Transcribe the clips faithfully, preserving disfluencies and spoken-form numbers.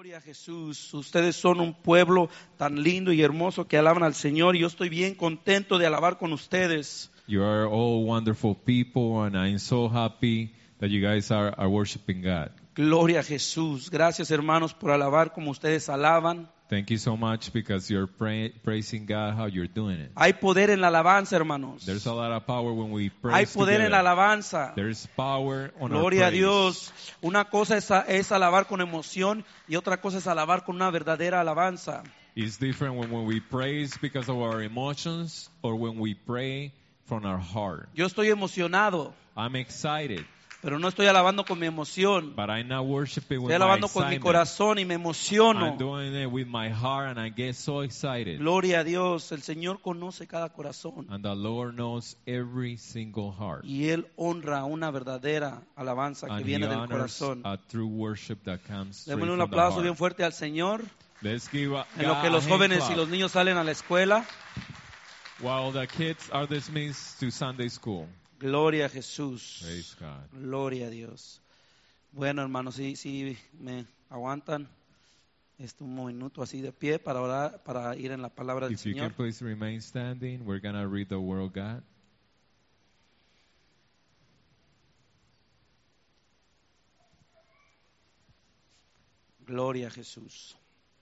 Gloria a Jesús. Ustedes son un pueblo tan lindo y hermoso que alaban al Señor y yo estoy bien contento de alabar con ustedes. You are all wonderful people, and I'm so happy that you guys are, are worshiping God. Gloria a Jesús. Gracias, hermanos, por alabar como ustedes alaban. Thank you so much because you're pray, praising God how you're doing it. Hay poder en la alabanza, hermanos. There's a lot of power when we praise Hay poder together. en la alabanza. There's power on our Gloria a praise. Dios. Una cosa es, es alabar con emoción y otra cosa es alabar con una verdadera alabanza. It's different when, when we praise because of our emotions or when we pray from our heart. Yo estoy emocionado, I'm excited, pero no estoy alabando con mi emoción. but I'm not worshiping with Estoy my alabando con mi excitement. corazón y me emociono. I'm doing it with my heart and I get so excited. Gloria a Dios. El Señor conoce cada corazón And the Lord knows every single heart. y Él honra una verdadera alabanza que And He viene del honors corazón. a true worship that comes straight Démosle un from the aplauso heart. bien fuerte al Señor Let's give a, en lo God que a los hand jóvenes clap. y los niños salen a la escuela. While the kids are dismissed to Sunday school. Gloria a Jesús. Praise God. Gloria a Dios. Bueno, hermanos, si, si me aguantan este, un minuto así de pie para orar, para ir en la palabra del If you can Señor. please remain standing, we're going to read the Word of God. Gloria a Jesús.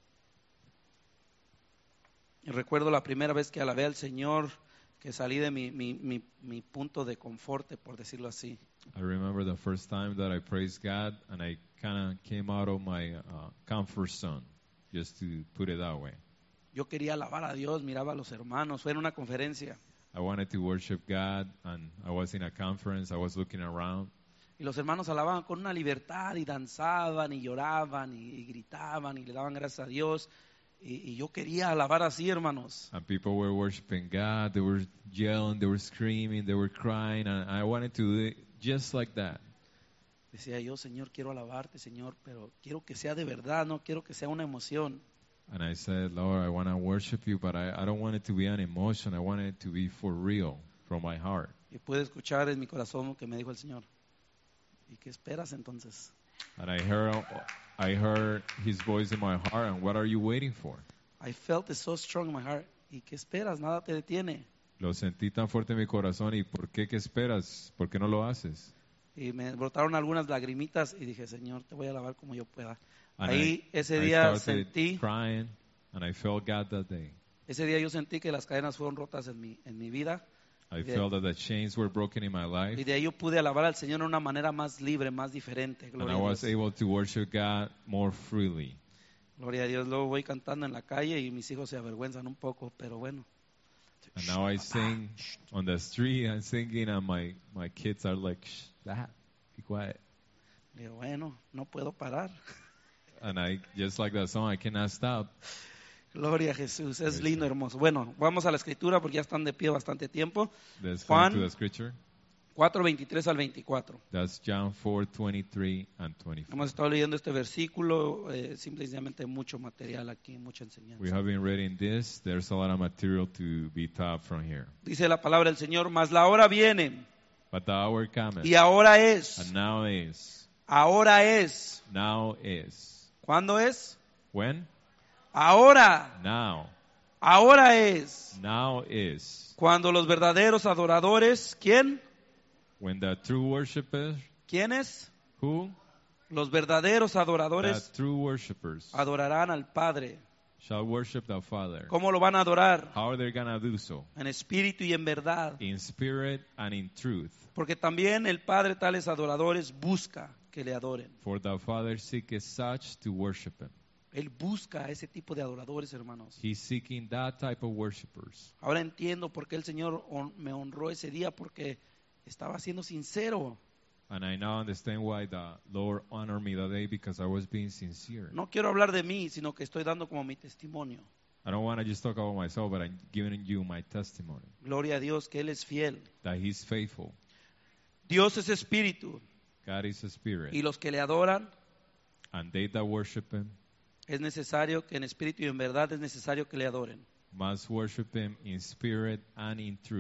Y recuerdo la primera vez que alabé al Señor, que salí de mi, mi, mi, mi punto de confort, por decirlo así. I remember the first time that I praised God and I kind of came out of my uh, comfort zone, just to put it that way. Yo quería alabar a Dios, miraba a los hermanos, fue en una conferencia. I wanted to worship God and I was in a conference, I was looking around. Y los hermanos alababan con una libertad y danzaban y lloraban y, y gritaban y le daban gracias a Dios. Y, y yo quería alabar así, hermanos. And people were worshiping God, they were yelling, they were screaming, they were crying, and I wanted to do it just like that. Decía yo, Señor, quiero alabarte, Señor, pero quiero que sea de verdad, no quiero que sea una emoción. And I said, Lord, I want to worship you, but I, I don't want it to be an emotion. I want it to be for real, from my heart. Y pude escuchar en mi corazón lo que me dijo el Señor. ¿Y qué esperas entonces? And I heard, I heard his voice in my heart, and what are you waiting for? I felt it so strong in my heart. ¿Y qué esperas? Nada te detiene. Lo sentí tan fuerte en mi corazón, ¿y por qué? ¿Qué esperas? ¿Por qué no lo haces? Y me brotaron algunas lagrimitas y dije, Señor, te voy a alabar como yo pueda. And Ahí I, ese I día started sentí, crying, and I felt God that day. ese día yo sentí que las cadenas fueron rotas en mi, en mi vida. I Yeah. felt that the chains were broken in my Y life, de ahí yo pude alabar al Señor de una manera más libre, más diferente. and Gloria I a was Dios. able to worship God more freely. Gloria a Dios. Luego voy cantando en la calle y mis hijos se avergüenzan un poco, pero bueno. And now I sing on the street, I'm singing, and my, my kids are like, shh, that, be quiet. Digo, bueno, no puedo parar. And I, just like that song, I cannot stop. Gloria a Jesús. Es Praise lindo, God. hermoso. Bueno, vamos a la escritura porque ya están de pie bastante tiempo. Let's Juan go to the scripture. cuatro, veintitrés al veinticuatro. That's John four, twenty-three and twenty-four. Hemos estado leyendo este versículo, eh, simplemente mucho material aquí, mucha We enseñanza. have been reading this. There's a lot of material to be taught from here. Dice la palabra del Señor, mas la hora viene But the hour cometh, y ahora es, and now is, ahora es. now is. ¿Cuándo es? When? Ahora, Now. ahora es. Now is. Cuando los verdaderos adoradores, ¿quién? When the true worshipers, ¿Quiénes? who? Los verdaderos The adoradores true worshipers adorarán al Padre. shall worship the Father. ¿Cómo lo van a adorar? How are they going to do so? En espíritu y en verdad. In spirit and in truth. Porque también el Padre tales adoradores busca que le adoren. For the Father seeketh such to worship him. Él busca a ese tipo de adoradores, hermanos. He's seeking that type of worshipers. Ahora entiendo por qué el Señor hon- me honró ese día, porque estaba siendo sincero. And I now understand why the Lord honored me that day, because I was being sincere. No quiero hablar de mí, sino que estoy dando como mi testimonio. I don't want to just talk about myself, but I'm giving you my testimony Gloria a Dios que Él es fiel. that He's faithful. Dios es espíritu God is a spirit, y los que le adoran and they that worship Him es necesario que en espíritu y en verdad es necesario que le adoren. must worship Him in spirit and in truth.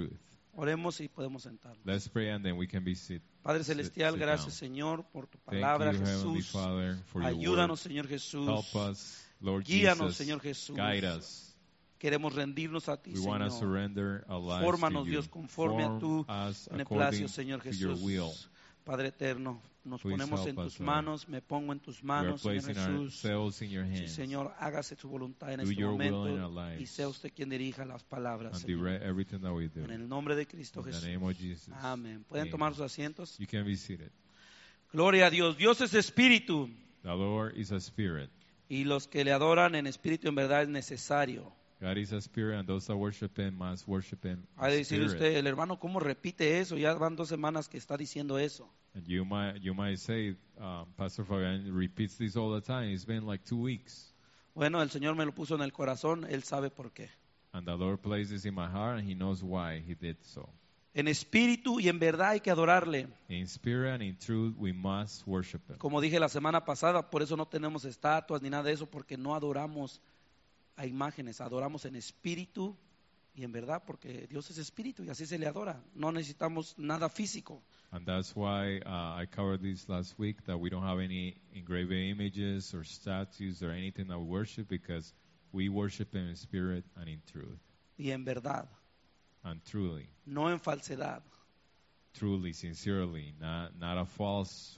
Oremos y podemos sentarnos. Let's pray and then we can be sit, Padre sit, Celestial, sit gracias down. Señor por tu Thank palabra, you, Heavenly Jesús. Father, for your word. Ayúdanos, Señor Jesús. Help us, Lord Guíanos, Jesus. Señor Jesús. Guide us. Queremos rendirnos a ti, We want to Señor. surrender our lives Fórmanos, to you. Dios, conforme a Form tu us beneplácito, according Señor to your will. Jesús. Padre eterno, nos Please ponemos help en us, tus Lord. manos, me pongo en tus We are manos, Señor placing Jesús. ourselves in your Sí, hands Señor, hágase tu voluntad en Do este your will in our momento lives. y sea usted quien dirija las palabras, and Señor. direct everything that we do. En el nombre de Cristo In the Jesús. name of Jesus. Amén. Pueden Amen. tomar sus asientos. You can be seated. Gloria a Dios. Dios es espíritu The Lord is a spirit. y los que le adoran en espíritu en verdad es necesario. God is a spirit, and those that worship Him must worship Him Ha de in decir spirit. usted, el hermano, ¿cómo repite eso? Ya van dos semanas que está diciendo eso. And you might you might say, um, Pastor Fabian repeats this all the time. It's been like two weeks, Bueno, el Señor me lo puso en el corazón, Él sabe por qué. and the Lord placed this in my heart, and He knows why He did so. En espíritu y en verdad hay que adorarle. In spirit and in truth, we must worship Him. Como dije la semana pasada, por eso no tenemos estatuas ni nada de eso, porque no adoramos a imágenes, adoramos en espíritu y en verdad, porque Dios es espíritu y así se le adora. No necesitamos nada físico. And that's why uh, I covered this last week, that we don't have any engraved images or statues or anything that we worship, because we worship Him in spirit and in truth. Y en verdad, And truly, no en falsedad. truly, sincerely, not, not a false.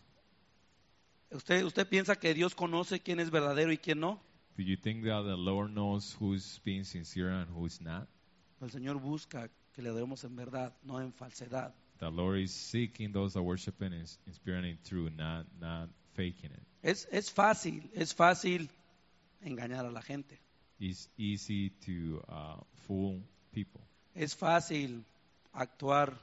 ¿Usted, ¿Usted piensa que Dios conoce quién es verdadero y quién no? Do you think that the Lord knows who's being sincere and who's not? El Señor busca que le adoremos en verdad, no en falsedad. The Lord is seeking those that worship Him in, in spirit and in truth, not, not faking it. Es, es fácil, es fácil engañar a la gente. It's easy to uh, fool people. Es fácil actuar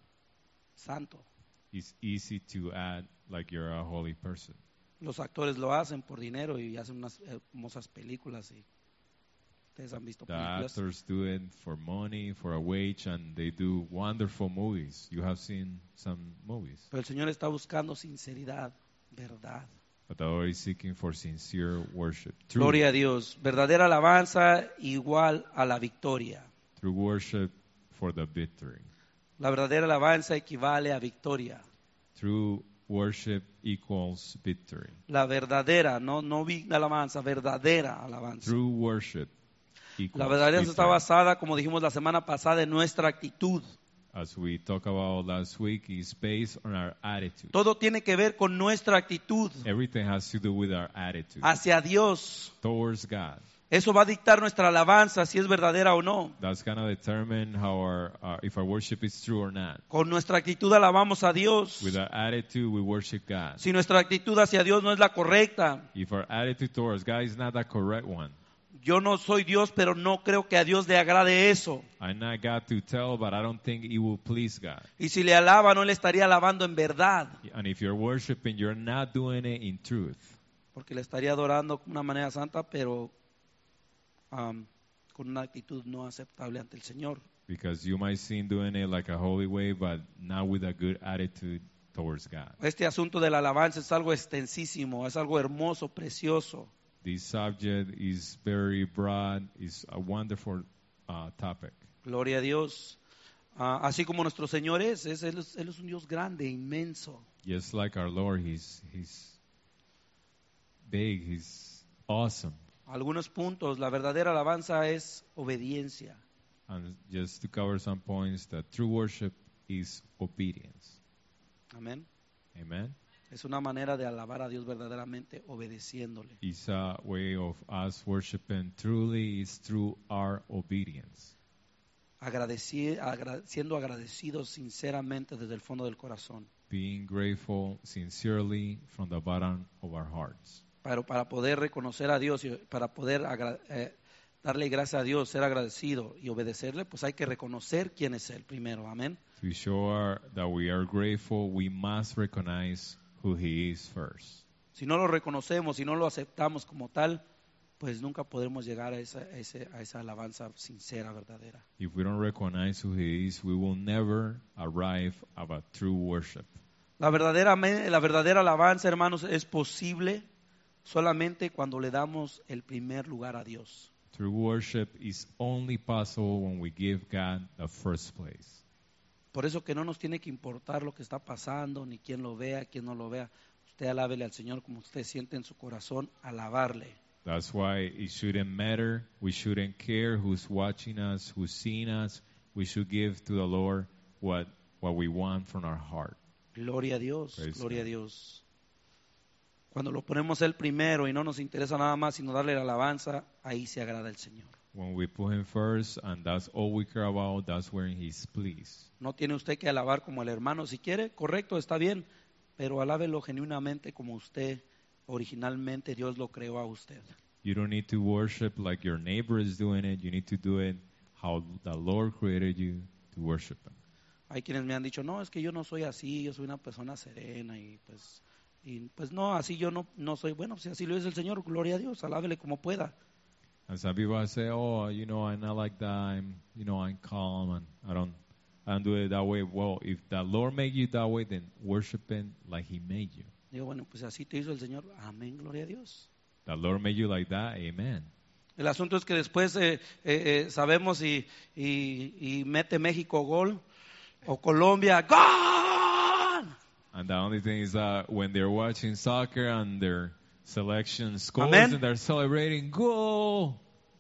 santo. It's easy to act like you're a holy person. Los actores lo hacen por dinero y hacen unas hermosas películas y ustedes han visto The películas. actors do it for money, for a wage, and they do wonderful movies. You have seen some movies. Pero el Señor está buscando sinceridad, verdad. But the Lord is seeking for sincere worship. True, Gloria a Dios. Verdadera alabanza igual a la victoria. true worship for the victory. La verdadera alabanza equivale a victoria. True worship equals victory. La verdadera, no, no vi- alabanza, verdadera alabanza. True worship equals La verdadera está victory. basada, como dijimos la semana pasada, en nuestra actitud. As we talked about last week, is based on our attitude. Todo tiene que ver con nuestra actitud Everything has to do with our attitude hacia Dios. towards God. Eso va a dictar nuestra alabanza, si es verdadera o no. That's going to determine how our, uh, if our worship is true or not. Con nuestra actitud alabamos a Dios. With our attitude, we worship God. Si nuestra actitud hacia Dios no es la correcta, If our attitude towards God is not the correct one, yo no soy Dios, pero no creo que a Dios le agrade eso. I'm not God to tell, but I don't think it will please God. Y si le alaba, no le estaría alabando en verdad, And if you're worshiping, you're not doing it in truth. porque le estaría adorando de una manera santa, pero um, con una actitud no aceptable ante el Señor. Because you might seem doing it like a holy way, but not with a good attitude towards God. Este asunto de la alabanza es algo extensísimo, es algo hermoso, precioso. This subject is very broad, it's a wonderful uh, topic. Gloria a Dios. Ah, así como nuestro Señor es, es él, es, Él es un Dios grande, inmenso. Just like our Lord, He's, he's big, He's awesome. Algunos puntos, la verdadera alabanza es obediencia. And just to cover some points, that true worship is obedience. Amén. Amen. Es una manera de alabar a Dios verdaderamente obedeciéndole. It's a way of us worshiping truly is through our obedience. Agradeci- agra- siendo agradecidos sinceramente desde el fondo del corazón. Being grateful sincerely from the bottom of our hearts. Pero para poder reconocer a Dios y para poder agra- eh, darle gracias a Dios, ser agradecido y obedecerle, pues hay que reconocer quién es Él primero. Amén. To show our, that we are grateful, we must recognize who He is first. Si no lo reconocemos, si no lo aceptamos como tal, pues nunca podremos llegar a esa, a ese- a esa alabanza sincera, verdadera. If we don't recognize who He is, we will never arrive at a true worship. La verdadera, me- la verdadera alabanza, hermanos, es posible solamente cuando le damos el primer lugar a Dios. True worship is only possible when we give God the first place. Por eso que no nos tiene que importar lo que está pasando, ni quién lo vea, quién no lo vea. Usted alábele al Señor como usted siente en su corazón, alabarle. That's why it shouldn't matter. We shouldn't care who's watching us, who's seeing us. We should give to the Lord what what we want from our heart. Gloria a Dios, Praise gloria a God. Dios. Cuando lo ponemos Él primero y no nos interesa nada más sino darle la alabanza, ahí se agrada el Señor. When we put Him first, and that's all we care about, that's where He's pleased. No tiene usted que alabar como el hermano. Si quiere, correcto, está bien, pero alábelo genuinamente como usted, originalmente Dios lo creó a usted. You don't need to worship like your neighbor is doing it. You need to do it how the Lord created you to worship Him. Hay quienes me han dicho, no, es que yo no soy así, yo soy una persona serena y pues, y pues no, así yo no, no soy. Bueno, si así lo es el Señor, gloria a Dios, alábele como pueda. And some people say, "Oh, you know, I'm not like that. I'm, you know, I'm calm, and I don't, I don't do it that way." Well, if the Lord made you that way, then worship Him like He made you. Digo, bueno, pues así te hizo el Señor, amén, gloria a Dios. The Lord made you like that, amen. El asunto es que después eh, eh, eh, sabemos y, y, y mete México gol o Colombia, ¡gol! And the only thing is that when they're watching soccer and their selection scores Amen. and they're celebrating, goal.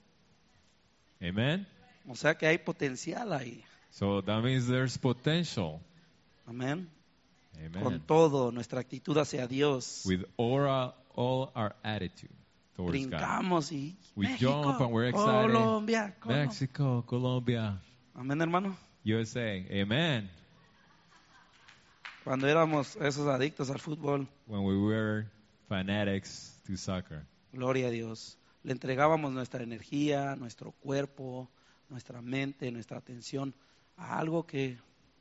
Amen. O sea que hay potencial ahí, So that means there's potential. amén. Amen. Con todo, nuestra actitud hacia Dios. With all our, all our attitude towards God. Brincamos y We México, jump and we're excited. Colombia, Colombia. Mexico, Colombia, Amén, hermano. U S A. Amen. Cuando éramos esos adictos al fútbol, When we were fanatics to soccer, gloria a Dios. Le entregábamos nuestra energía, nuestro cuerpo, nuestra mente, nuestra atención a algo que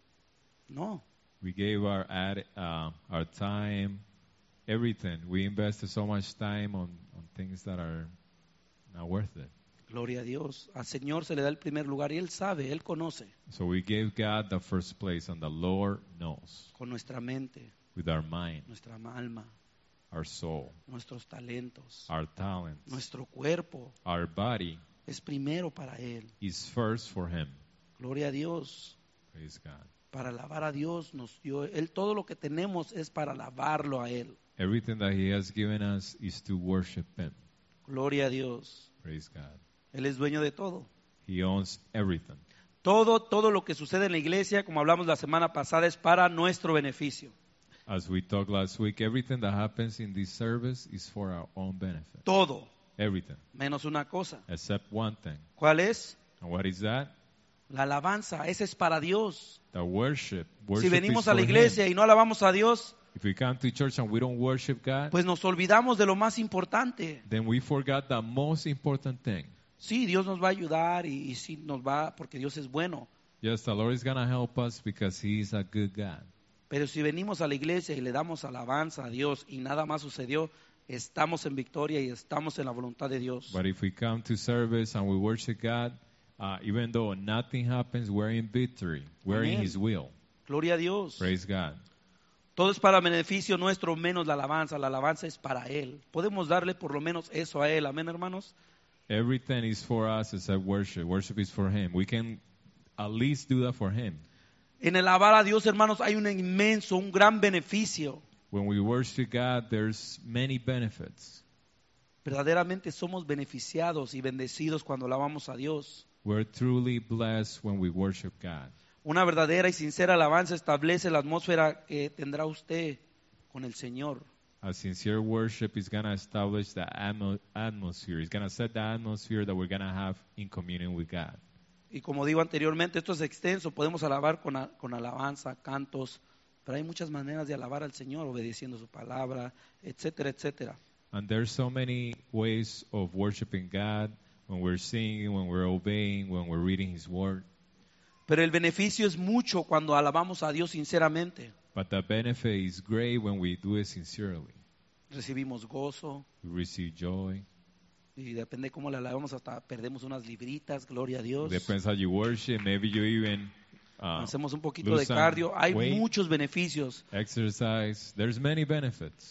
no. we gave our ad, uh, our time, everything. We invested so much time on, on things that are not worth it. Gloria a Dios. Al Señor se le da el primer lugar y Él sabe, Él conoce So we gave God the first place, and the Lord knows con nuestra mente, with our mind, nuestra alma, our soul, nuestros talentos, our talents, nuestro cuerpo. our body Es primero para Él. is first for Him. Gloria a Dios. Praise God. Para alabar a Dios nos dio. Él, todo lo que tenemos es para alabarlo a Él. Everything that He has given us is to worship Him. Gloria a Dios. Praise God. Él es dueño de todo. He owns everything. Todo, todo lo que sucede en la iglesia, como hablamos la semana pasada, es para nuestro beneficio. As we talked last week, everything that happens in this service is for our own benefit. Todo, Everything, menos una cosa. except one thing. ¿Cuál es? And what is that? La alabanza. Esa es para Dios. The worship. Si Worship venimos is a la for iglesia Him. y no alabamos a Dios, If we come to church and we don't worship God, pues nos olvidamos de lo más importante. then we forgot the most important thing. Sí, Dios nos va a ayudar y, y sí nos va, porque Dios es bueno. Yes, the Lord is going to help us because He is a good God. Pero si venimos a la iglesia y le damos alabanza a Dios y nada más sucedió, estamos en victoria y estamos en la voluntad de Dios. But if we come to service and we worship God, uh, even though nothing happens, we're in victory. We're in Amen. His will. Gloria a Dios. Praise God. Todo es para beneficio nuestro, menos la alabanza. La alabanza es para Él. Podemos darle por lo menos eso a Él. Amén, hermanos. Everything is for us except worship. Worship is for Him. We can at least do that for Him. En el alabar a Dios, hermanos, hay un inmenso, un gran beneficio. When we worship God, there's many benefits. Verdaderamente somos beneficiados y bendecidos cuando alabamos a Dios. We're truly blessed when we worship God. Una verdadera y sincera alabanza establece la atmósfera que tendrá usted con el Señor. A sincere worship is going to establish the atmo- atmosphere. It's going to set the atmosphere that we're going to have in communion with God. Y como digo anteriormente, esto es extenso, podemos alabar con, a- con alabanza, cantos, pero hay muchas maneras de alabar al Señor, obedeciendo su palabra, etcétera, etcétera. And there's so many ways of worshiping God when we're singing, when we're obeying, when we're reading His Word. Pero el beneficio es mucho cuando alabamos a Dios sinceramente. But the benefit is great when we do it sincerely. Recibimos gozo We receive joy. y depende cómo le alabamos, hasta perdemos unas libritas, gloria a Dios. Depends how you worship. Maybe you even uh, Hacemos un poquito lose de some cardio. Hay weight. muchos beneficios. exercise. There's many benefits.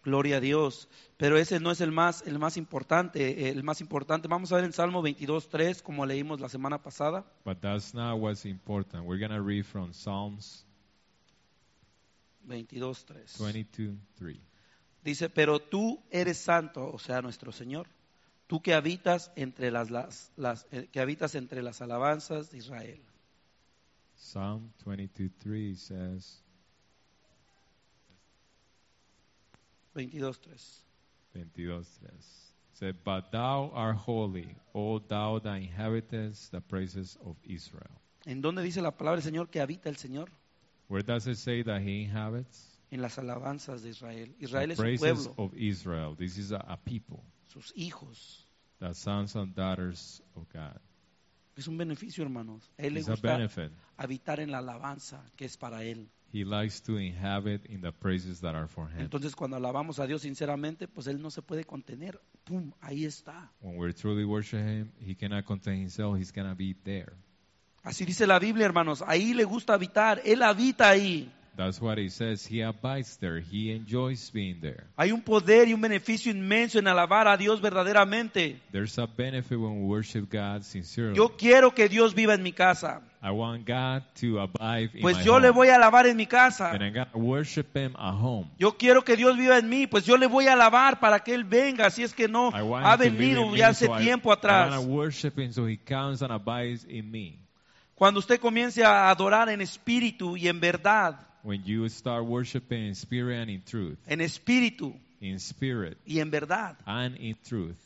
Gloria a Dios. Pero ese no es el más, el más importante. El más importante, vamos a ver en Salmo veintidós tres, como leímos la semana pasada. But that's not what's important. We're going to read from Psalms veintidós tres. twenty-two three. Dice, pero tú eres santo, o sea, nuestro Señor, tú que habitas entre las, las, las eh, que habitas entre las alabanzas de Israel. Psalm twenty-two three says, veintidós tres. twenty-two three. Said, but thou art holy, O thou that inhabitest the praises of Israel. ¿En dónde dice la palabra del Señor que habita el Señor? Where does it say that he inhabits? En las alabanzas de Israel. Israel The es su praises pueblo, of Israel. This is a, a people, sus hijos. the sons and daughters of God. Es un beneficio, hermanos. A él le It's a gusta benefit. habitar en la alabanza que es para él. He likes to inhabit in the praises that are for him. Entonces, cuando alabamos a Dios sinceramente, pues él no se puede contener. Pum, ahí está. When we're truly worshiping him, he cannot contain himself. He's going to be there. Así dice la Biblia, hermanos. Ahí le gusta habitar. Él habita ahí. That's what he says. He abides there. He enjoys being there. Hay un poder y un beneficio inmenso en alabar a Dios verdaderamente. There's a benefit when we worship God sincerely. Yo quiero que Dios viva en mi casa. I want God to abide in Pues my yo home. le voy a alabar en mi casa. And I'm going to worship him at home. Yo quiero que Dios viva en mí, pues yo le voy a alabar para que Él venga, si es que no I want ha him to live in venido me, ya hace so I- tiempo I atrás. want to worship him so he comes and abides in me. Cuando usted comience a adorar en espíritu y en verdad, When you start worshiping in spirit and in truth, en espíritu in spirit y en verdad, and in truth,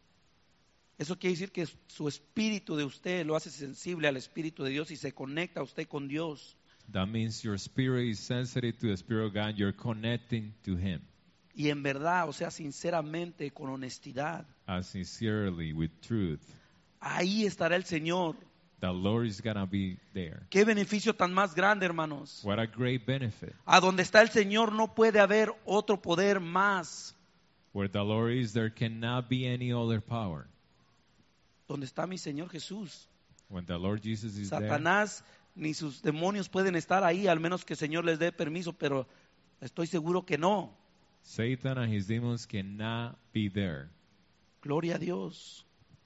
eso quiere decir que su espíritu de usted lo hace sensible al espíritu de Dios y se conecta usted con Dios. that means your spirit is sensitive to the Spirit of God. You're connecting to him Y en verdad, o sea, sinceramente, con honestidad. as sincerely with truth. Ahí estará el Señor. The Lord is going to be there. Qué beneficio tan más grande, hermanos. What a great benefit. A donde está el Señor no puede haber otro poder más. Where the Lord is, there cannot be any other power. Donde está mi Señor Jesús. When the Lord Jesus is there, Satanás ni sus demonios pueden estar ahí, al menos que el Señor les dé permiso, pero estoy seguro que no. Satan and his demons cannot be there. Gloria a Dios.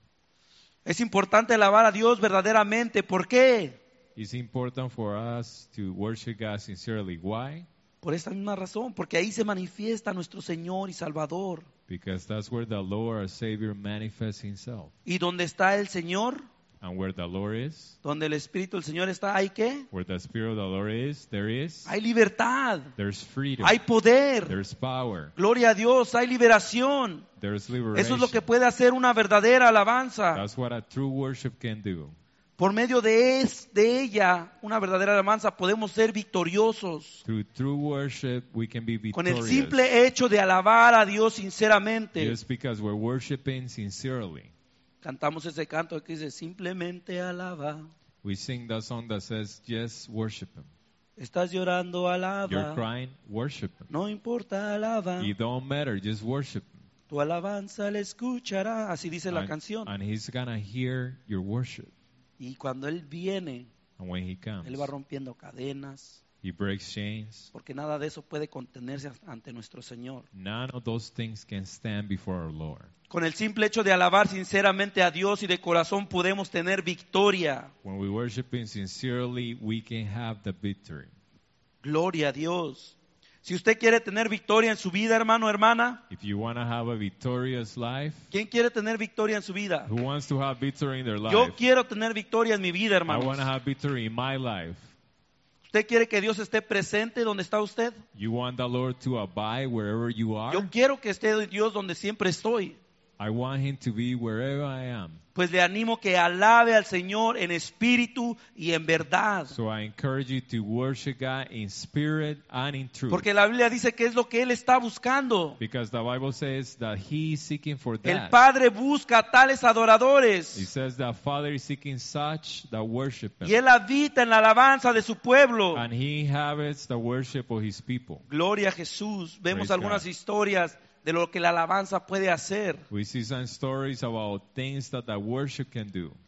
Es importante alabar a Dios verdaderamente. ¿Por qué? It's important for us to worship God sincerely. Why? Por esta misma razón, porque ahí se manifiesta nuestro Señor y Salvador. Because that's where the Lord, our Savior, manifests himself. Y donde está el Señor, And where the Lord is, donde el Espíritu del Señor está, ¿hay qué? where the Spirit of the Lord is, there is, Hay libertad, there's freedom, hay poder. there's power, Gloria a Dios, hay liberación. there's liberation. Eso es lo que puede hacer una verdadera alabanza. That's what a true worship can do. Por medio de, es, de ella, una verdadera alabanza, podemos ser victoriosos. Through true worship, we can be Con el victorious. simple hecho de alabar a Dios sinceramente. Just because we're worshiping sincerely. Cantamos ese canto que dice, simplemente alaba. We sing that song that says, just worship him. Estás llorando, You're alaba. crying, worship him. No importa, alaba. It don't matter, just worship him. Tu alabanza le escuchará. Así dice la And, canción. and he's gonna hear your worship. Y cuando Él viene, And when he comes, Él va rompiendo cadenas. he breaks chains. Porque nada de eso puede contenerse ante nuestro Señor. None of those things can stand before our Lord. Con el simple hecho de alabar sinceramente a Dios y de corazón podemos tener victoria. When we worship him sincerely, we can have the victory. Gloria a Dios. Si usted quiere tener victoria en su vida, hermano, hermana, If you want to have a victorious life, ¿quién quiere tener victoria en su vida? who wants to have victory in their life? Yo quiero tener victoria en mi vida, I hermanos. want to have victory in my life. ¿Usted quiere que Dios esté presente donde está usted? You want the Lord to abide wherever you are? Yo quiero que esté Dios donde siempre estoy. I want him to be wherever I am. Pues le animo que alabe al Señor en espíritu y en verdad. So I encourage you to worship God in spirit and in truth. Porque la Biblia dice que es lo que Él está buscando. Because the Bible says that he is seeking for El that. Padre busca a tales It adoradores. says that Father is seeking such that worship him. Y Él habita en la alabanza de su pueblo. And he inhabits the worship of his people. Gloria a Jesús. Vemos Praise algunas God. historias de lo que la alabanza puede hacer. We see some stories about things that the worship can do.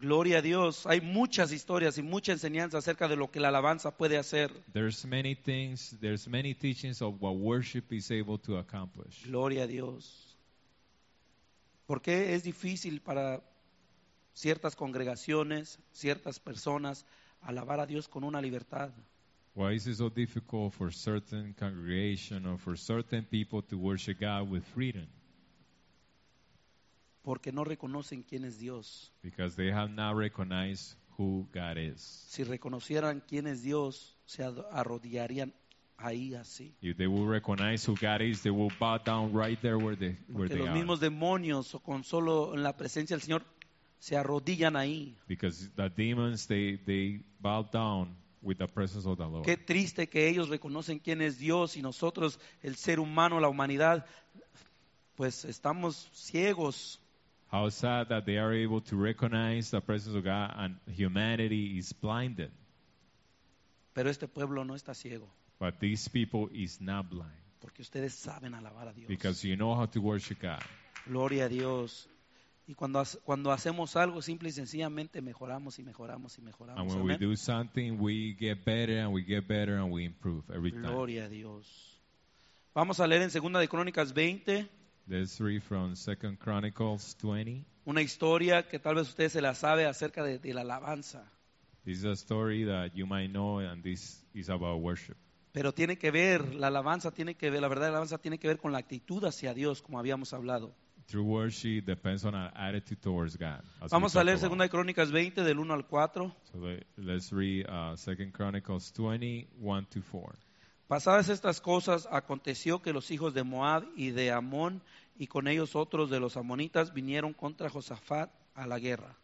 Gloria a Dios. Hay muchas historias y mucha enseñanza acerca de lo que la alabanza puede hacer. There's many things, there's many teachings of what worship is able to accomplish. Gloria a Dios. ¿Por qué es difícil para ciertas congregaciones, ciertas personas, alabar a Dios con una libertad? Why is it so difficult for certain congregation or for certain people to worship God with freedom? Porque no reconocen quién es Dios. Because they have not recognized who God is. Si reconocieran quién es Dios, se ad- arrodillarían ahí así. If they will recognize who God is, they will bow down right there where they, where Porque they los are. mismos demonios o con solo en la presencia del Señor se arrodillan ahí. Because the demons, they, they bow down with the presence of the Lord. Qué triste que ellos reconocen quién es Dios y nosotros, el ser humano, la humanidad, pues estamos ciegos. How sad that they are able to recognize the presence of God and humanity is blinded. Pero este pueblo no está ciego, But these people is not blind. porque ustedes saben alabar a Dios. Because you know how to worship God. Gloria a Dios. Y cuando, ha- cuando hacemos algo, simple y sencillamente mejoramos y mejoramos y mejoramos. And when we Amén. do something, we get better and we get better and we improve every time. Gloria a Dios. Vamos a leer en Segunda de Crónicas veinte, Let's read from Second Chronicles twenty. una historia que tal vez usted se la sabe acerca de, de la alabanza. This is a story that you might know, and this is about worship. Pero tiene que ver, la alabanza tiene que ver, la verdad la alabanza tiene que ver con la actitud hacia Dios, como habíamos hablado. True worship depends on our attitude towards God. as we Vamos a talked leer about. Segunda de Crónicas veinte del uno al cuatro. So le- let's read uh, Second Chronicles twenty, one to four. Pasadas estas cosas, aconteció que los hijos de Moab y de Amón y con ellos otros de los amonitas vinieron contra Josafat a la guerra.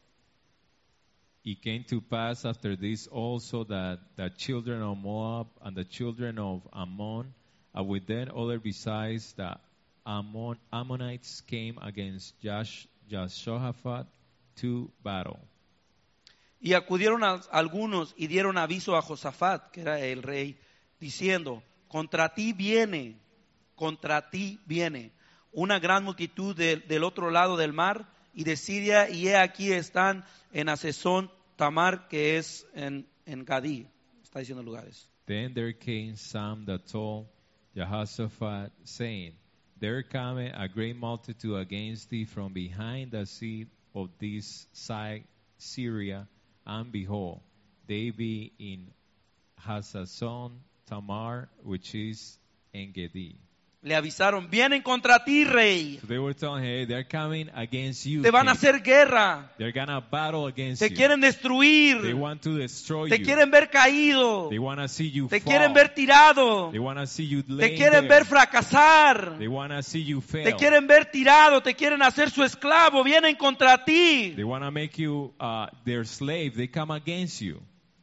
It came to pass after this also that the children of Moab and the children of Ammon, and with them other besides the Ammon, Ammonites, came against Josh, Jehoshaphat to battle. Y acudieron a algunos y dieron aviso a Josafat, que era el rey, diciendo, contra ti viene, contra ti viene una gran multitud de- del otro lado del mar y de Siria, y he aquí están en Asesón Tamar, que es en, en Gadí. Está diciendo lugares. Then there came some that told Jehoshaphat, saying, There cometh a great multitude against thee from behind the sea of this side Syria, and behold, they be in Hazazon Tamar, which is En Gedi. Le avisaron, vienen contra ti, rey. So they were telling, hey, they're coming against you. Te van a king. hacer guerra. They're gonna battle against Te you. quieren They destruir. want to destroy Te you. quieren ver caído. They want to see you Te fall. quieren ver tirado. They want to see you Te laying quieren there. ver fracasar. They want to see you fail. Te quieren ver tirado. Te quieren hacer su esclavo. Vienen contra ti. They want to make you uh, their slave. They come against you.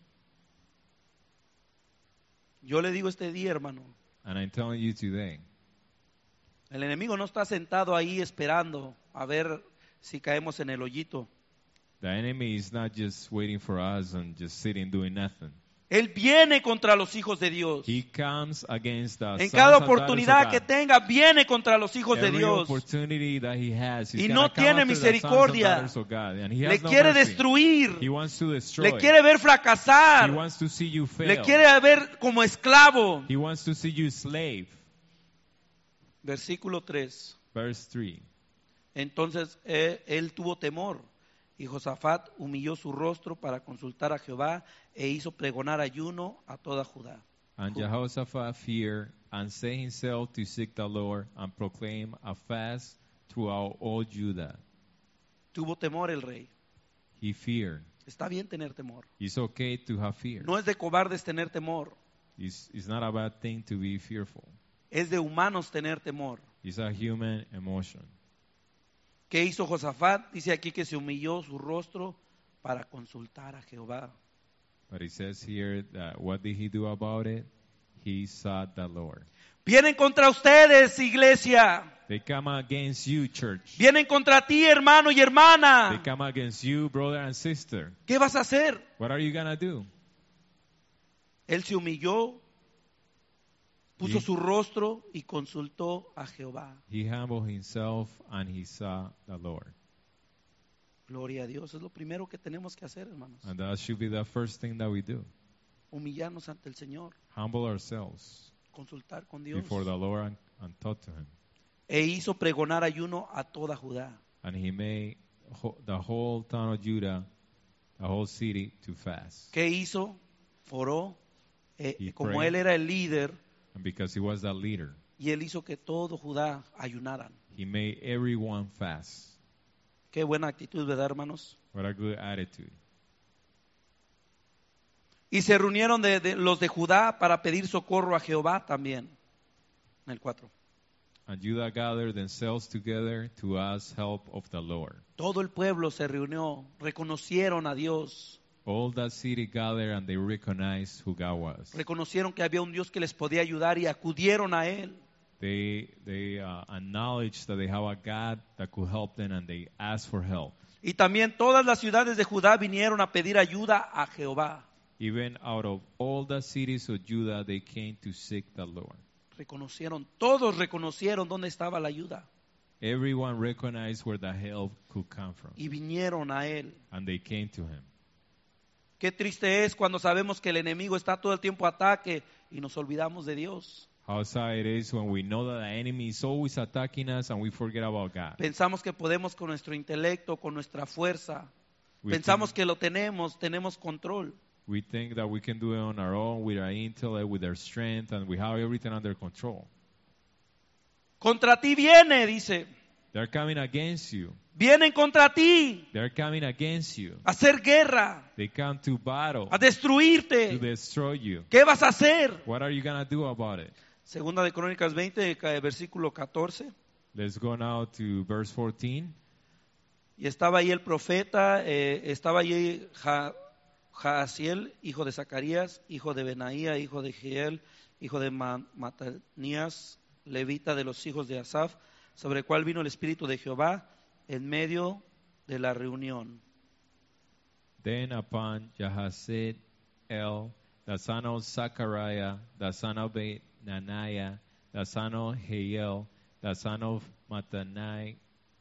Yo le digo este día, hermano, And I'm telling you today, el enemigo no está sentado ahí esperando a ver si caemos en el hoyito. the enemy is not just waiting for us and just sitting doing nothing. Él viene contra los hijos de Dios. He comes against the En sons cada and daughters oportunidad of que God. tenga, viene contra los hijos de Every Dios. opportunity that he has, he's Y gonna no come tiene after the sons and misericordia. daughters of God. And he Le has no quiere mercy. destruir. He wants to destroy. Le quiere ver He fracasar. wants to see you fail. Le quiere ver como esclavo. He wants to see you slave. Versículo tres. Verse three. Entonces eh, él tuvo temor y Josafat humilló su rostro para consultar a Jehová e hizo pregonar ayuno a toda Judá. And Jehoshaphat feared and set himself to seek the Lord and proclaim a fast throughout all Judah. Tuvo temor el rey. He feared. Está bien tener temor. It's okay to have fear. No es de cobardes tener temor. It's, it's not a bad thing to be fearful. Es de humanos tener temor. It's a human emotion. ¿Qué hizo Josafat? Dice aquí que se humilló su rostro para consultar a Jehová. But it says here that what did he do about it? He sought the Lord. Vienen contra ustedes, iglesia. They come against you, church. Vienen contra ti, hermano y They hermana. come against you, brother and sister. ¿Qué vas a hacer? What are you going to do? Él se humilló, puso Y- su rostro y consultó a Jehová. He humbled himself and he saw the Lord. Gloria a Dios. Es lo primero que tenemos que hacer, hermanos. And that should be the first thing that we do. Humillarnos ante el Señor. Humble ourselves Consultar con Dios. before the Lord and, and talk to Him. E hizo pregonar ayuno a toda Judá. And He made ho- the whole town of Judah, the whole city, to fast. ¿Qué hizo? Oró. Eh, He como prayed. él era el líder, And because He was the leader, y él hizo que todo Judá ayunaran. He made everyone fast. Qué buena actitud, ¿verdad, hermanos? What a good attitude. Y se reunieron de, de, los de Judá para pedir socorro a Jehová también. En el cuatro. And Judah gathered themselves together to ask help of the Lord. Todo el pueblo se reunió, reconocieron a Dios, All that city gathered and they recognized who God was. reconocieron que había un Dios que les podía ayudar y acudieron a Él. They they uh, acknowledged that they have a God that could help them, and they asked for help. Y también todas las ciudades de Judá vinieron a pedir ayuda a Jehová. Even out of all the cities of Judah, they came to seek the Lord. Reconocieron, todos reconocieron dónde estaba la ayuda Everyone recognized where the help could come from, y vinieron a Él. and they came to Him. Qué triste es cuando sabemos que el enemigo está todo el tiempo a ataque y nos olvidamos de Dios. How sad it is when we know that the enemy is always attacking us and we forget about God. Pensamos que podemos con nuestro intelecto, con nuestra fuerza. We Pensamos think, que lo tenemos, tenemos control. we think that we can do it on our own with our intellect, with our strength, and we have everything under control. Contra ti viene, dice. They're coming against you. Vienen contra ti They're coming against you. a hacer guerra, They come to battle a to destruirte. destroy you. ¿Qué vas a hacer? What are you going to do about it? Segunda de Crónicas veinte, ca- versículo catorce. Let's go now to verse fourteen. Y estaba ahí el profeta, eh, estaba allí Ja- Jaasiel, hijo de Zacarías, hijo de Benaía, hijo de Giel, hijo de Ma- Matanías, levita de los hijos de Asaf, sobre el cual vino el Espíritu de Jehová en medio de la reunión. Then upon Jahaziel, the son of Zachariah, the son of Benaniah, the son of Hiel, the son of Mataniah,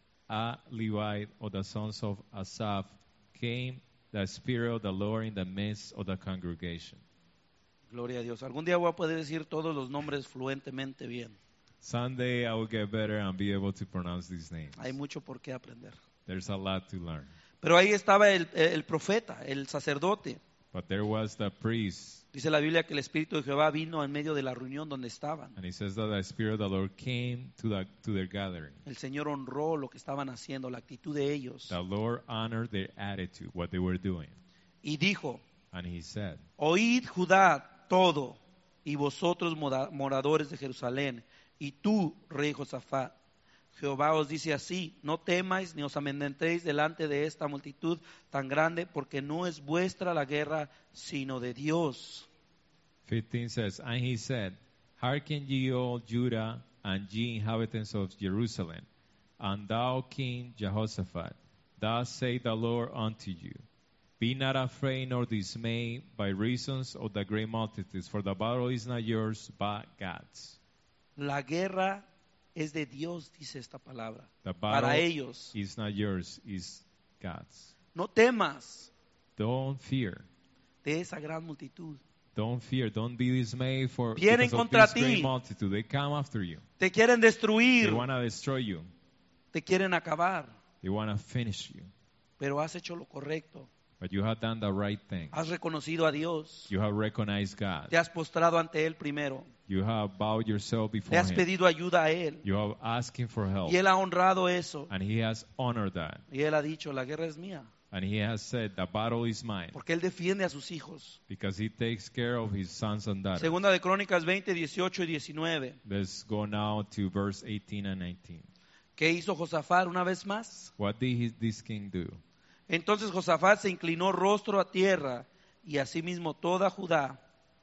a Levite of the sons of Asaph, came the Spirit of the Lord in the midst of the congregation. Gloria a Dios. Algún día voy a poder decir todos los nombres fluentemente bien. Someday I will get better and be able to pronounce these names. Hay mucho por qué aprender. There's a lot to learn. Pero ahí estaba el, el profeta, el sacerdote. But there was the priest, Dice la Biblia que el Espíritu de Jehová vino en medio de la reunión donde estaban. and it says that the Spirit of the Lord came to, the, to their gathering. El Señor honró lo que estaban haciendo, la actitud de ellos. The Lord honored their attitude, what they were doing. Y dijo, And He said, oíd Judá todo, y vosotros moda- moradores de Jerusalén, y tú, rey Josafat, Jehová os dice así, no temáis ni os amedrentéis delante de esta multitud tan grande, porque no es vuestra la guerra, sino de Dios. fifteen says, And He said, Hearken ye all Judah, and ye inhabitants of Jerusalem, and thou King Jehoshaphat, thus saith the Lord unto you, Be not afraid nor dismayed by reasons of the great multitudes, for the battle is not yours, but God's. La guerra es de Dios, dice esta palabra, The para battle ellos. is not yours, is God's. No temas Don't fear. de esa gran multitud. Don't fear. Don't be dismayed for Vienen because of contra this great ti. multitude. They come after you. Te quieren destruir, They want to destroy you. te quieren acabar, They want to finish you. pero has hecho lo correcto. But you have done the right thing. Has reconocido a Dios. You have recognized God. Te has postrado ante Él primero. You have bowed yourself Le before has Him. pedido ayuda a Él. You have asked Him for help. Y Él ha honrado eso. And He has honored that. Y Él ha dicho, la guerra es mía. And He has said, the battle is mine. Porque Él defiende a sus hijos. Because He takes care of His sons and daughters. Segunda de Crónicas veinte, dieciocho y diecinueve. Let's go now to verse eighteen and nineteen. ¿Qué hizo Josafat una vez más? What did his, this king do? Entonces Josafat se inclinó rostro a tierra y asimismo toda Judá.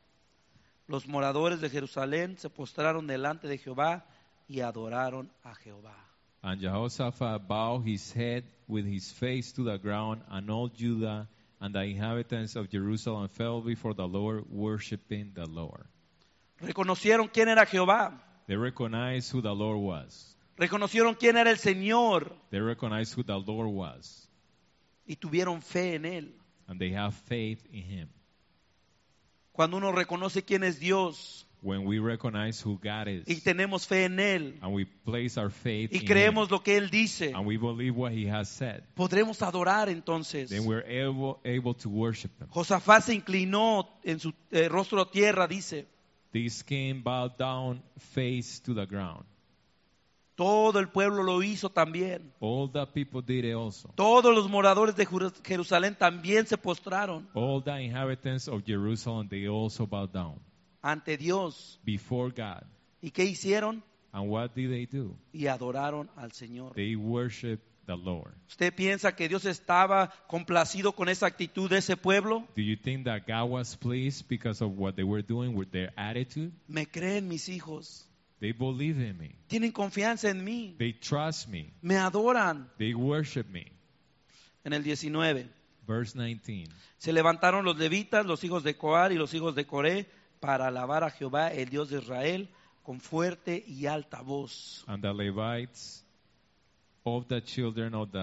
Los moradores de Jerusalén se postraron delante de Jehová y adoraron a Jehová. And Jehoshaphat bowed his head with his face to the ground, and all Judah and the inhabitants of Jerusalem fell before the Lord, worshiping the Lord. Reconocieron quién era Jehová. They recognized who the Lord was. Reconocieron quién era el Señor. They recognized who the Lord was. y tuvieron fe en Él. and they have faith in Him. Cuando uno reconoce quién es Dios When we recognize who God is, y tenemos fe en Él and we place our faith y in creemos Him, lo que Él dice, and we believe what He has said, podremos adorar entonces. then we're able, able to worship Him. Josafat se inclinó en su eh, rostro a tierra, dice. This king bowed down face to the ground. Todo el pueblo lo hizo también. All the people did it also. Todos los moradores de Jeru- Jerusalén también se postraron All the inhabitants of Jerusalem, they also bowed down ante Dios. before God. ¿Y qué hicieron? And what did they do? Y adoraron al Señor. They worshiped the Lord. ¿Usted piensa que Dios estaba complacido con esa actitud de ese pueblo? Do you think that God was pleased because of what they were doing with their attitude? Me creen mis hijos. They believe in me. Tienen confianza en mí. They trust me. Me adoran. They worship me. En el diecinueve. Verse nineteen. Se levantaron los levitas, los hijos de Coar y los hijos de Coré para alabar a Jehová, el Dios de Israel, con fuerte y alta voz. And the Levites of the children of the,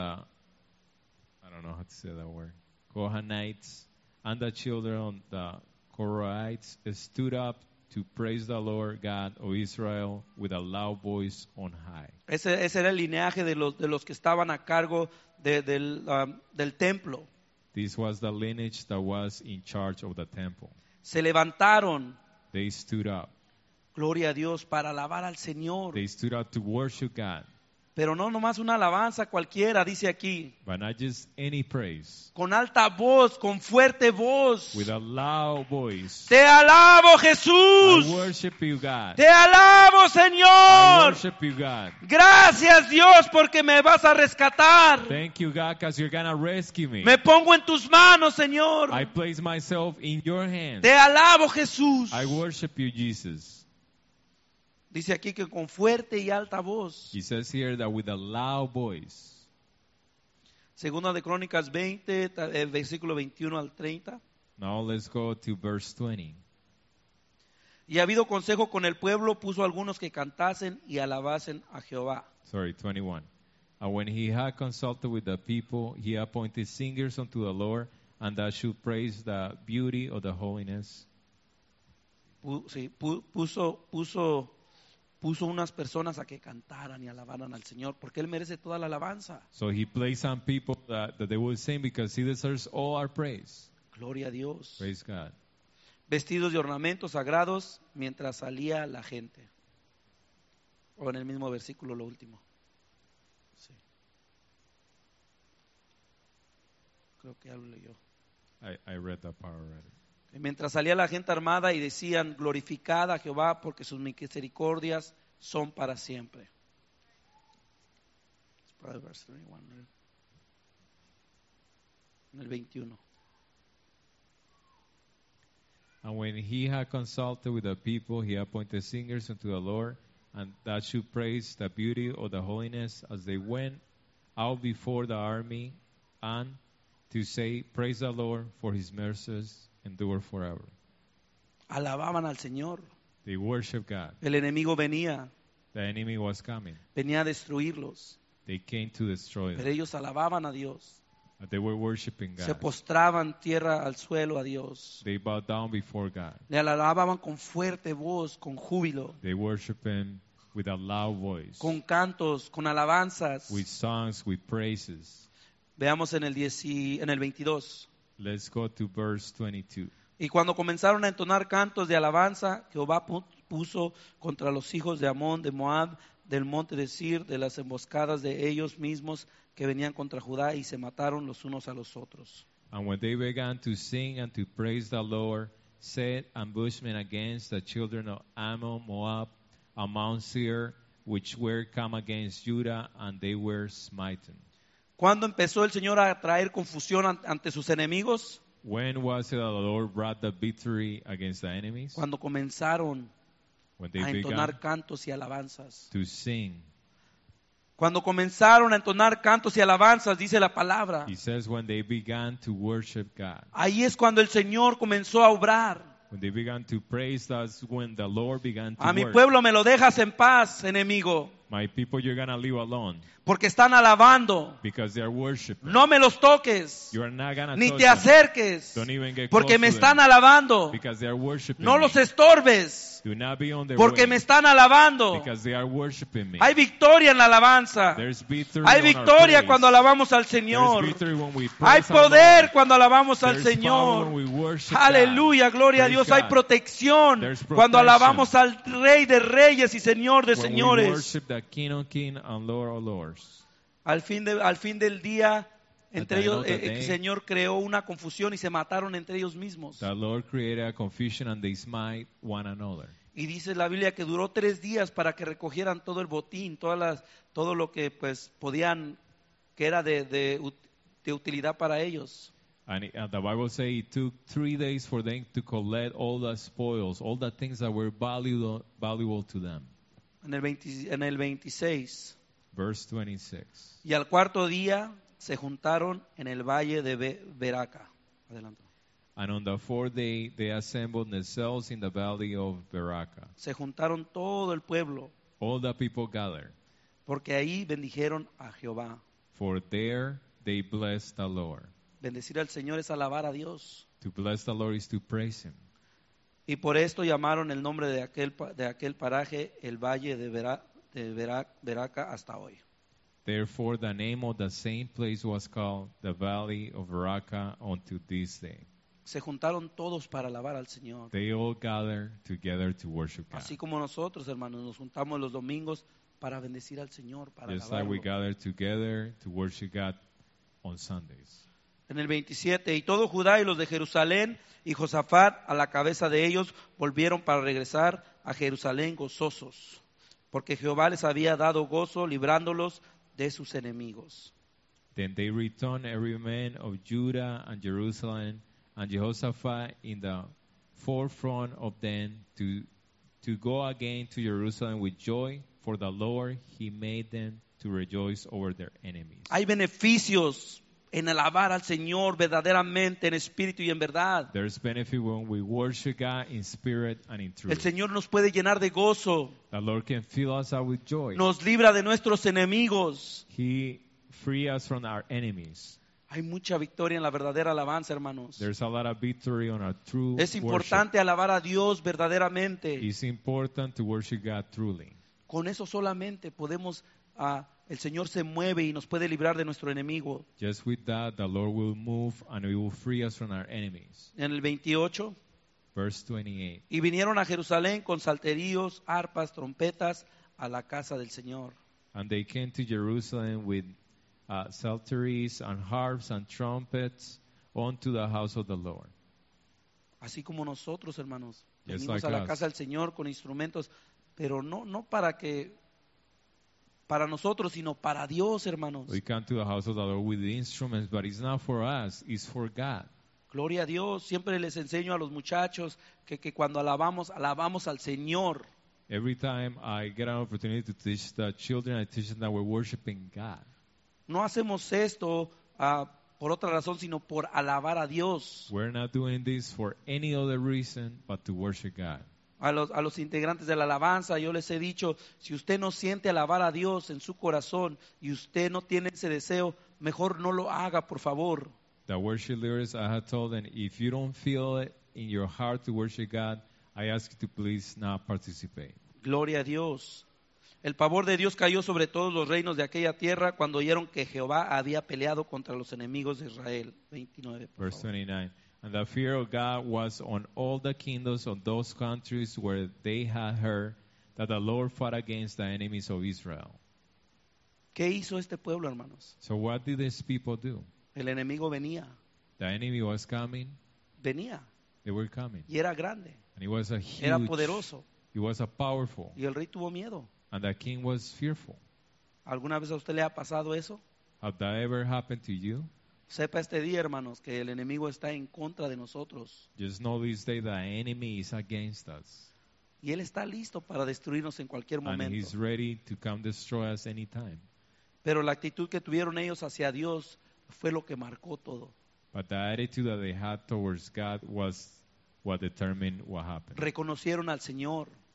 I don't know how to say that word, Kohanites, and the children of the Korahites stood up to praise the Lord God of Israel with a loud voice on high. Ese, ese era el lineaje de los, de los que estaban a cargo de- del, um, del templo. This was the lineage that was in charge of the temple. Se levantaron, They stood up. gloria a Dios, para alabar al Señor. They stood up to worship God, Pero no nomás una alabanza cualquiera, dice aquí. but not just any praise, Con alta voz, con fuerte voz. with a loud voice. Te alabo, I Jesús. worship you, God. Te alabo, I Señor. worship you, God. Gracias, Dios, porque me vas a rescatar. Thank you, God, because you're going to rescue me. Me pongo en tus manos, Señor. I place myself in your hands. Te alabo, Jesús. I worship you, Jesus. Dice aquí que con fuerte y alta voz. He says here that with a loud voice. Segunda de Crónicas veinte, ta- eh, versículo veintiuno al treinta. Now let's go to verse twenty. Y ha habido consejo con el pueblo, puso algunos que cantasen y alabasen a Jehová. Sorry, twenty-one. And when he had consulted with the people, he appointed singers unto the Lord, and that should praise the beauty of the holiness. Pu- sí, pu- puso, puso, puso unas personas a que cantaran y alabaran al Señor, porque Él merece toda la alabanza. So he placed some people that, that they would sing because he deserves all our praise. Gloria a Dios. Praise God. Vestidos de ornamentos sagrados mientras salía la gente. O en el mismo versículo lo último. Sí. Creo que ya lo leyó. I, I read that part already. Y mientras salía la gente armada y decían, glorificad a Jehová porque sus misericordias son para siempre. It's probably verse thirty-one, ¿no? En el veintiuno. And when he had consulted with the people, he appointed singers unto the Lord, and that should praise the beauty of the holiness as they went out before the army, and to say, praise the Lord, for his mercies endure forever. Alababan al Señor. They worship God. El enemigo venía, The enemy was coming. venía a destruirlos. They came to destroy Pero them. ellos alababan a Dios. But they were worshiping Se God. postraban tierra al suelo a Dios. They bowed down before God. Le alababan con fuerte voz, con júbilo, They worship him with a loud voice, con cantos, con alabanzas. with songs, with praises. Veamos en el, diez y- en el veintidós. Let's go to verse twenty-two. Y cuando comenzaron a entonar cantos de alabanza, Jehová pu- puso contra los hijos de Amón, de Moab, del monte de Sir, de las emboscadas de ellos mismos que venían contra Judá y se mataron los unos a los otros. And when they began to sing and to praise the Lord, set ambushment against the children of Ammon, Moab, and Mount Seir, which were come against Judah, and they were smitten. ¿Cuándo empezó el Señor a traer confusión an- ante sus enemigos? When was it that the Lord brought the victory against the enemies? Cuando comenzaron When they a entonar began cantos y alabanzas. to sing. Cuando comenzaron a entonar cantos y alabanzas, dice la palabra. He says when they began to worship God. Ahí es cuando el Señor comenzó a obrar. When they began to praise, that's when the Lord began to A mi work. pueblo me lo dejas en paz, enemigo. My people, you're going to leave alone porque están alabando. because they're worshiping. No me los toques, You are not going to ni touch te them acerques, Don't even get porque close me to están them alabando. because they are worshiping No me. los estorbes, Do not be on their porque way me están alabando. because they are worshiping me. Hay victoria en la alabanza. There's victory Hay on our victoria praise. cuando alabamos al There's Señor. victory when we Hay praise our poder Lord. cuando alabamos al There's power Señor. when we worship God. Aleluya, gloria a Praise Dios. Hay God. protección There's cuando protection. alabamos al Rey de Reyes y Señor de When we Señores. worship the King of Kings and Lord of Lords. Al fin, de, al fin del día, entre At the end ellos, of the eh, el day, Señor creó una confusión y se mataron entre ellos mismos. The Lord created a confusion and they smite one another. Y dice la Biblia que duró tres días para que recogieran todo el botín, todas las, todo lo que pues podían, que era de, de, de utilidad para ellos. And it- uh, the Bible says it took three days for them to collect all the spoils, all the things that were valuable, valuable to them. En el, veinte, en el veintiséis. Verse twenty-six. Y al cuarto día se juntaron en el valle de Be- Beraca. Adelante. And on the fourth day they assembled themselves in the valley of Beraka. Se juntaron todo el pueblo, All the people gathered, porque ahí bendijeron a Jehová. for there they blessed the Lord. Bendecir al Señor es alabar a Dios. To bless the Lord is to praise Him. Y por esto llamaron el nombre de aquel, pa- de aquel paraje el valle de, Bera- de Bera- Beraca hasta hoy. Therefore the name of the same place was called the valley of Beraka unto this day. Se juntaron todos para alabar al Señor. They all gathered together to worship God. Así como nosotros, hermanos, nos juntamos los domingos para bendecir al Señor, para Just like we alabarlo. gather together to worship God on Sundays. En el veintisiete, y todo Judá y los de Jerusalén y Josafat a la cabeza de ellos volvieron para regresar a Jerusalén gozosos, porque Jehová les había dado gozo librándolos de sus enemigos. Then they returned every man of Judah and Jerusalem and Jehoshaphat in the forefront of them to, to go again to Jerusalem with joy, for the Lord He made them to rejoice over their enemies. Hay beneficios en alabar al Señor verdaderamente en espíritu y en verdad. There's benefit when we worship God in spirit and in El truth. Señor nos puede llenar de gozo, The Lord can fill us up with joy. nos libra de nuestros enemigos. He free us from our enemies. Hay mucha victoria en la verdadera alabanza, hermanos. There's a lot of victory on our true Es worship. importante alabar a Dios verdaderamente. It's important to worship God truly. Con eso solamente podemos, ah, el Señor se mueve y nos puede librar de nuestro enemigo. Just with that, the Lord will move and He will free us from our enemies. En el veintiocho, Verse twenty-eight. y vinieron a Jerusalén con salterios, arpas, trompetas a la casa del Señor. And they came to Jerusalem with uh, psalteries and harps and trumpets unto the house of the Lord. Así como nosotros, hermanos, Just venimos like a la us. casa del Señor con instrumentos, pero no, no para que, para nosotros, sino para Dios, hermanos. We come to the house of the Lord with the instruments, but it's not for us, it's for God. Gloria a Dios. Siempre les enseño a los muchachos que, que cuando alabamos, alabamos al Señor. Every time I get an opportunity to teach the children, I teach them that we're worshiping God. No hacemos esto ah, por otra razón, sino por alabar a Dios. We're not doing this for any other reason but to worship God. A los, a los integrantes de la alabanza, yo les he dicho, si usted no siente alabar a Dios en su corazón y usted no tiene ese deseo, mejor no lo haga, por favor. The worship leaders, I have told them, if you don't feel it in your heart to worship God, I ask you to please not participate. Gloria a Dios. El pavor de Dios cayó sobre todos los reinos de aquella tierra cuando oyeron que Jehová había peleado contra los enemigos de Israel. veintinueve, por Verse favor. twenty-nine. And the fear of God was on all the kingdoms of those countries where they had heard that the Lord fought against the enemies of Israel. ¿Qué hizo este pueblo, hermanos? So what did these people do? El enemigo venía, The enemy was coming, venía they were coming. y era grande, And he was a huge, era poderoso he was a powerful, y el rey tuvo miedo. and the king was fearful. ¿Alguna vez a usted le ha pasado eso? Have that ever happened to you? Sepa este día, hermanos, que el enemigo está en contra de nosotros Just know this day the enemy is against us. y él está listo para destruirnos en cualquier And he's momento. ready to come destroy us anytime. Pero la actitud que tuvieron ellos hacia Dios fue lo que marcó todo. But the attitude that they had towards God was what determined what happened. Reconocieron al Señor,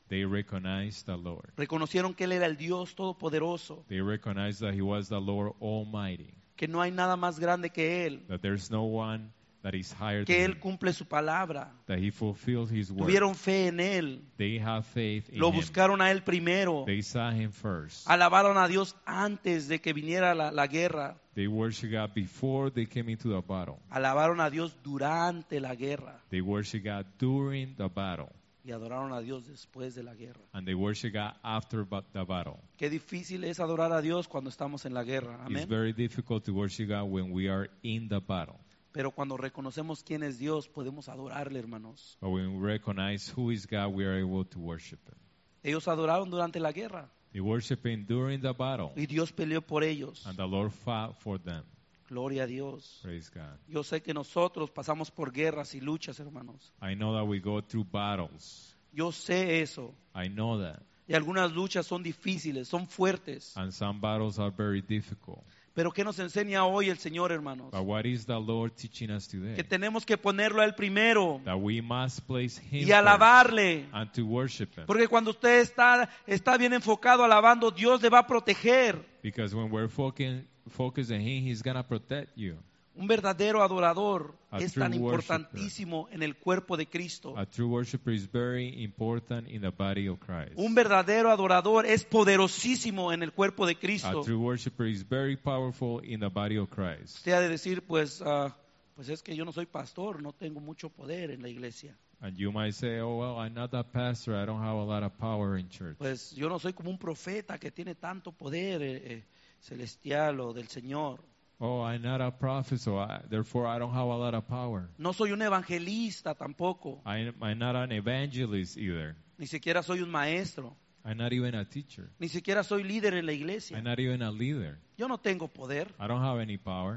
They recognized the Lord. Reconocieron que Él era el Dios Todopoderoso, They recognized that He was the Lord Almighty, que no hay nada más grande que Él, that there's no one that is higher que than Él Him, cumple su palabra. that He fulfilled His word. Tuvieron fe en Él, They have faith in lo Him. buscaron a Él primero, They saw Him first. alabaron a Dios antes de que viniera la, la guerra, They worship God before they came into the battle. alabaron a Dios durante la guerra They worship God during the battle. y adoraron a Dios después de la guerra. And they worship God after ba- the battle. Qué difícil es adorar a Dios cuando estamos en la guerra, It's amén. very difficult to worship God when we are in the battle. Pero cuando reconocemos quién es Dios, podemos adorarle, hermanos. But when we recognize who is God, we are able to worship Him. Ellos adoraron durante la guerra They worship Him during the battle. y Dios peleó por ellos. And the Lord fought for them. Gloria a Dios. Praise God. Yo sé que nosotros pasamos por guerras y luchas, hermanos. I know that we go through battles. Yo sé eso. I know that. Y algunas luchas son difíciles, son fuertes. And some battles are very difficult. Pero ¿qué nos enseña hoy el Señor, hermanos? But what is the Lord teaching us today? Que tenemos que ponerlo a Él primero That we must place Him y alabarle. first and to worship Him. Porque cuando usted está, está bien enfocado alabando, Dios le va a proteger. Because when we're focusing focused on Him, He's going to protect you. Un verdadero adorador A es true tan worshiper. importantísimo en el cuerpo de Cristo. A true worshiper is very important in the body of Christ. Un verdadero adorador es poderosísimo en el cuerpo de A Cristo. true worshiper is very powerful in the body of Christ. Usted ha de decir, pues, ah, pues es que yo no soy pastor, no tengo mucho poder en la iglesia. And you might say, oh, well, I'm not a pastor. I don't have a lot of power in church. Pues yo no soy como un profeta que tiene tanto poder eh, eh, celestial o del Señor. Oh, I'm not a prophet, so I, therefore I don't have a lot of power. No soy un evangelista tampoco, I, I'm not an evangelist either. ni siquiera soy un maestro, I'm not even a teacher. ni siquiera soy líder en la iglesia. I'm not even a leader. Yo no tengo poder, I don't have any power.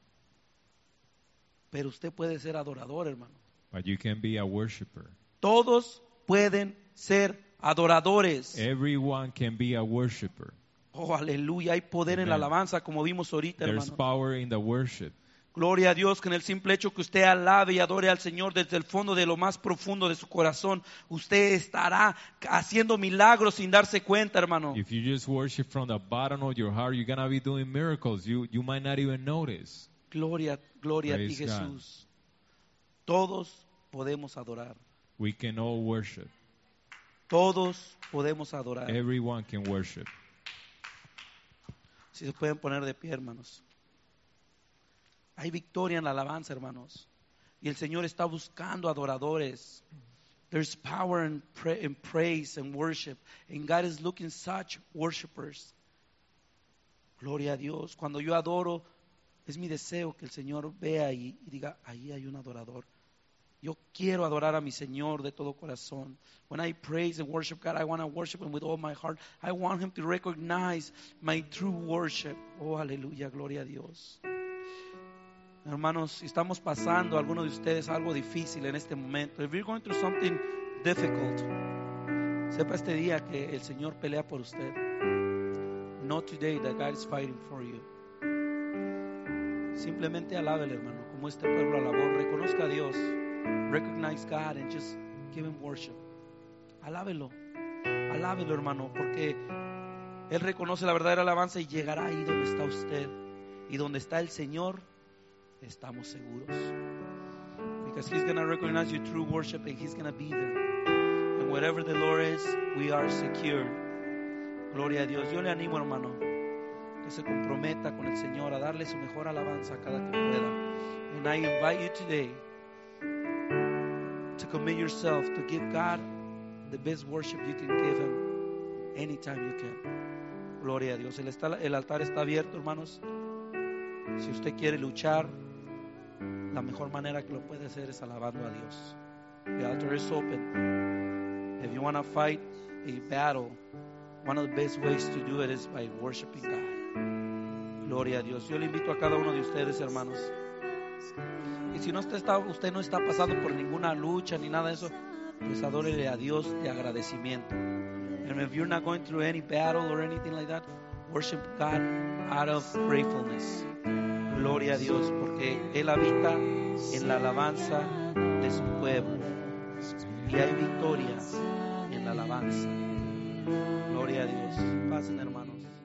pero usted puede ser adorador, hermano. But you can be a worshiper. Todos pueden ser adoradores. Everyone can be a worshiper. Oh, aleluya, hay poder en la Amen. alabanza como vimos ahorita, There's hermano. power in the worship. Gloria a Dios que en el simple hecho que usted alabe y adore al Señor desde el fondo de lo más profundo de su corazón, usted estará haciendo milagros sin darse cuenta, hermano. If you just worship from the bottom of your heart, you're going to be doing miracles. You, you might not even notice. Gloria, gloria a ti, Praise God. Jesús. Todos podemos adorar. We can all worship. Todos podemos adorar. Everyone can worship. Si se pueden poner de pie, hermanos. Hay victoria en la alabanza, hermanos. Y el Señor está buscando adoradores. There's power in, pra- in praise and worship. And God is looking such worshipers. Gloria a Dios. Cuando yo adoro, es mi deseo que el Señor vea y, y diga, ahí hay un adorador. Yo quiero adorar a mi Señor de todo corazón. When I praise and worship God, I want to worship Him with all my heart. I want Him to recognize my true worship. Oh, aleluya, gloria a Dios. Hermanos, si estamos pasando, algunos de ustedes, algo difícil en este momento, if you're going through something difficult, sepa este día que el Señor pelea por usted. Not today that God is fighting for you. Simplemente alábele, hermano, como este pueblo alabó. Reconozca a Dios. Recognize God and just give Him worship. Alábelo. Alábelo, hermano, porque Él reconoce la verdadera alabanza y llegará ahí donde está usted. Y donde está el Señor, estamos seguros. Because He's going to recognize your true worship and He's going to be there. And wherever the Lord is, we are secure. Gloria a Dios. Yo le animo, hermano, que se comprometa con el Señor a darle su mejor alabanza a cada que pueda. And I invite you today to commit yourself to give God the best worship you can give Him anytime you can. Gloria a Dios. El, está, el altar está abierto, hermanos. Si usted quiere luchar, la mejor manera que lo puede hacer es alabando a Dios. The altar is open. If you want to fight a battle, one of the best ways to do it is by worshiping God. Gloria a Dios. Yo le invito a cada uno de ustedes, hermanos. Y si no usted está, usted no está pasando por ninguna lucha ni nada de eso, pues adórele a Dios de agradecimiento. And if you're not going through any battle or anything like that, worship God out of gratefulness. Gloria a Dios, porque Él habita en la alabanza de su pueblo. Y hay victoria en la alabanza. Gloria a Dios. Pasen, hermanos.